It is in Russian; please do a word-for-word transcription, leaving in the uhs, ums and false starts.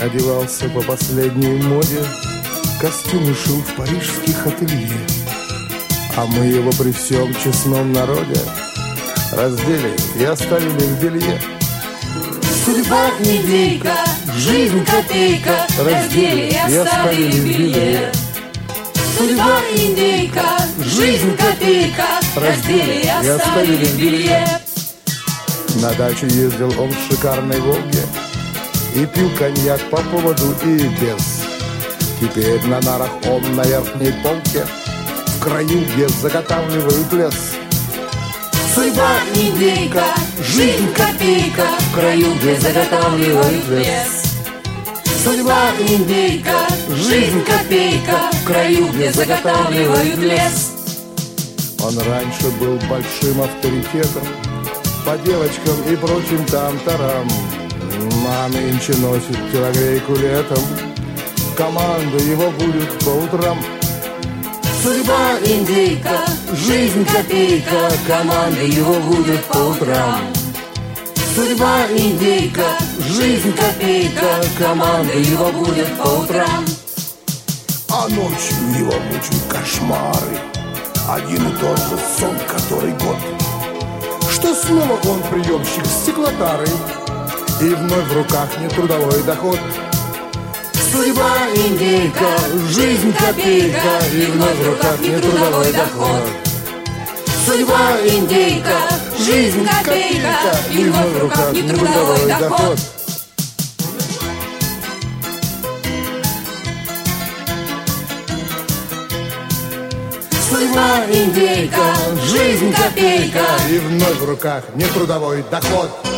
одевался по последней моде, костюмы шил в парижских ателье. А мы его при всем честном народе раздели и оставили в белье. Судьба индейка, жизнь копейка, раздели и оставили в белье. Судьба индейка, жизнь копейка, раздели и оставили в белье. На дачу ездил он в шикарной «Волге» и пил коньяк по поводу и без. Теперь на нарах он на верхней полке, в краю, где заготавливают лес. Судьба индейка, жизнь копейка, в краю, где заготавливают лес. Судьба индейка, жизнь копейка, в краю, где заготавливают лес. Он раньше был большим авторитетом по девочкам и прочим там-тарам, а нынче носит телогрейку летом, команда его будет по утрам. Судьба индейка, жизнь копейка, команда его будет по утрам. Судьба индейка, жизнь копейка, команда его будет по утрам. А ночью его мучают кошмары, один и тот же сон который год, что снова он приемщик стеклотары, и вновь в руках нетрудовой доход. Судьба индейка, жизнь копейка, и вновь в руках нетрудовой доход. Судьба индейка, жизнь копейка, и вновь в руках нетрудовой доход. Судьба индейка, жизнь копейка, и вновь в руках нетрудовой доход.